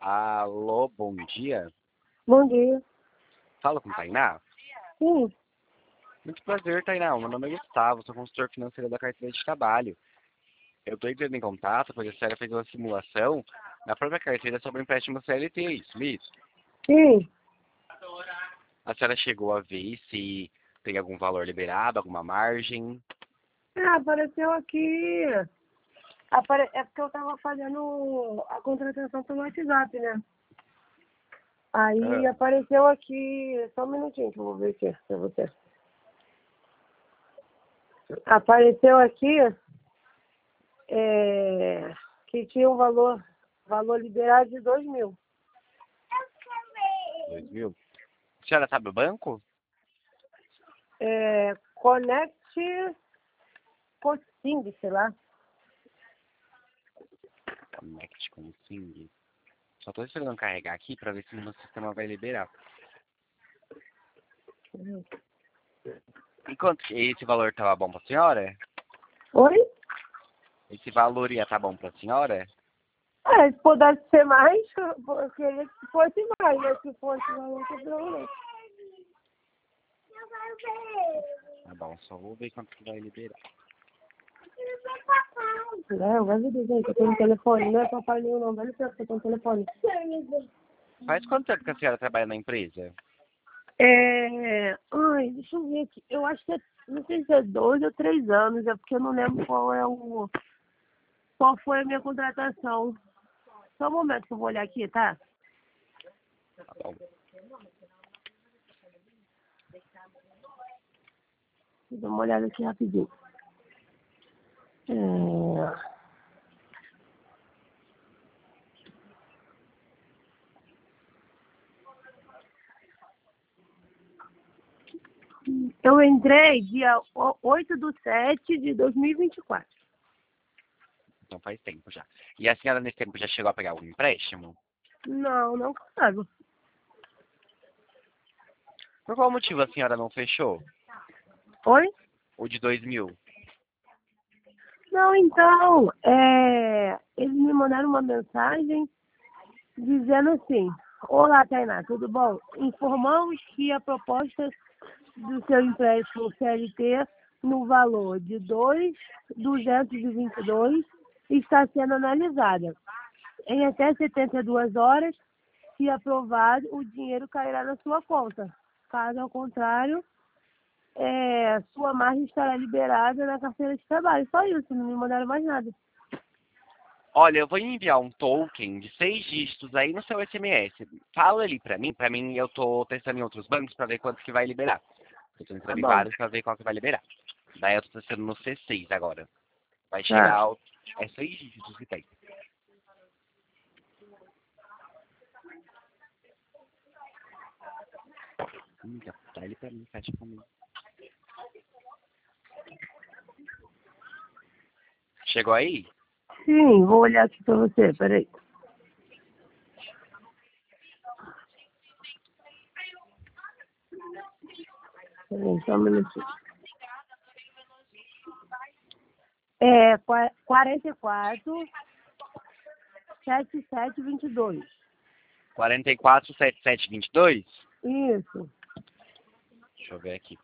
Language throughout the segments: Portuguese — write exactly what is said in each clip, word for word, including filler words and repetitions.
Alô, bom dia. Bom dia. Fala com Tainá? Sim. Muito prazer, Tainá. Meu nome é Gustavo, sou consultor financeiro da carteira de trabalho. Eu estou entrando em contato porque a senhora fez uma simulação na própria carteira sobre empréstimo C L T, isso mesmo? Sim. A senhora chegou a ver se tem algum valor liberado, alguma margem? Ah, apareceu aqui. Apare... É porque eu tava fazendo a contratação pelo WhatsApp, né? Aí Ah, apareceu aqui. Só um minutinho que eu vou ver aqui pra você. Apareceu aqui é, que tinha um valor, valor liberado de dois mil. dois mil. A senhora sabe o banco? É, Connect Cossing, sei lá. Connect com o Sing. Só estou esperando carregar aqui para ver se o meu sistema vai liberar. E quanto esse valor estava bom para a senhora? Oi? Esse valor ia estar bom para a senhora? É, se pudesse ser mais, eu queria que fosse mais, mas se fosse mais, não tem problema. Tá bom, só vou ver quanto que vai liberar. Não, vai me dizer que eu tenho um telefone, não é papai nenhum não, dá licença que eu tenho um telefone. Faz quanto tempo que a senhora trabalha na empresa? É, ai, deixa eu ver aqui, eu acho que é, não sei se é dois ou três anos, é porque eu não lembro qual é o, qual foi a minha contratação. Só um momento que eu vou olhar aqui, tá? Tá bom. Vou dar uma olhada aqui rapidinho. É... Eu entrei dia oito de sete de dois mil e vinte e quatro. Então faz tempo já. E a senhora nesse tempo já chegou a pegar algum empréstimo? Não, não consigo. Por qual motivo a senhora não fechou? Oi? O de dois mil? Não, então, é, eles me mandaram uma mensagem dizendo assim: Olá, Tainá, tudo bom? Informamos que a proposta do seu empréstimo C L T no valor de dois mil duzentos e vinte e dois está sendo analisada. Em até setenta e duas horas, se aprovado, o dinheiro cairá na sua conta. Caso ao contrário, é, sua margem estará liberada na carteira de trabalho. Só isso, não me mandaram mais nada. Olha, eu vou enviar um token de seis dígitos aí no seu S M S. Fala ali pra mim. Pra mim, eu tô testando em outros bancos pra ver quanto que vai liberar. Eu tô Tá entrando em bom. vários pra ver qual que vai liberar. Daí eu tô testando no C seis agora. Vai chegar Tá. ao... É seis dígitos que tem. Hum, já tá ele pra mim, fecha comigo. Chegou aí? Sim, vou olhar aqui pra você, peraí. Peraí, só um minutinho. É, qua- quarenta e quatro, setenta e sete, vinte e dois. quarenta e quatro, setenta e sete, vinte e dois? Isso. Deixa eu ver aqui.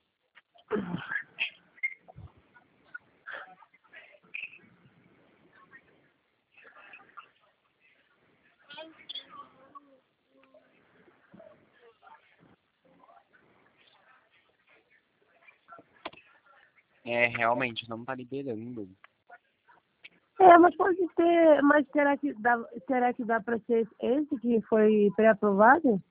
É, realmente, não tá liberando. É, mas pode ser, mas será que dá, será que dá pra ser esse que foi pré-aprovado?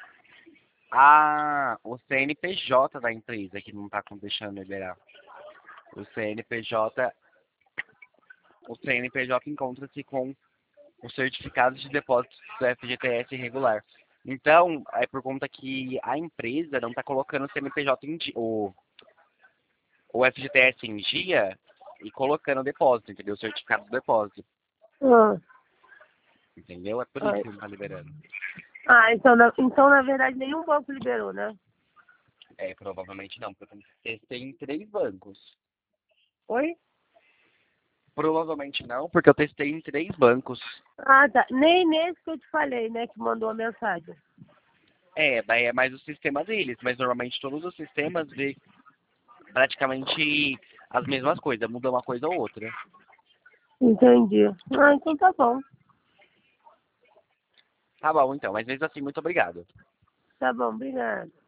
Ah, o C N P J da empresa que não tá com- deixando liberar. O C N P J, o C N P J encontra-se com o certificado de depósito do F G T S irregular. Então, é por conta que a empresa não está colocando o C N P J em dia, o, o F G T S em dia e colocando o depósito, entendeu? O certificado do depósito, Ah, entendeu? É por isso ah, que não está liberando. ah, então, na, então na verdade nenhum banco liberou, né? É, provavelmente não, porque eu testei em três bancos. Oi? Provavelmente não, porque eu testei em três bancos. Ah, tá. Nem nesse que eu te falei, né, que mandou a mensagem. É, daí é mais o sistema deles, mas normalmente todos os sistemas vê praticamente as mesmas coisas, muda uma coisa ou outra. Entendi. Ah, então tá bom. Tá bom, então, mas mesmo assim, muito obrigado. Tá bom, obrigada.